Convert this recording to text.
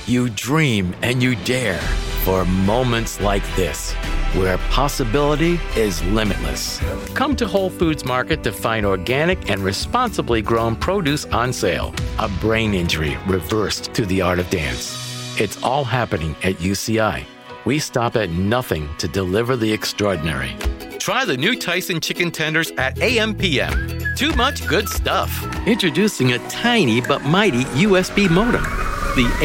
You dream and you dare for moments like this, where possibility is limitless. Come to Whole Foods Market to find organic and responsibly grown produce on sale. A brain injury reversed through the art of dance. It's all happening at UCI. We stop at nothing to deliver the extraordinary. Try the new Tyson chicken tenders at AMPM. Too much good stuff. Introducing a tiny but mighty USB modem. The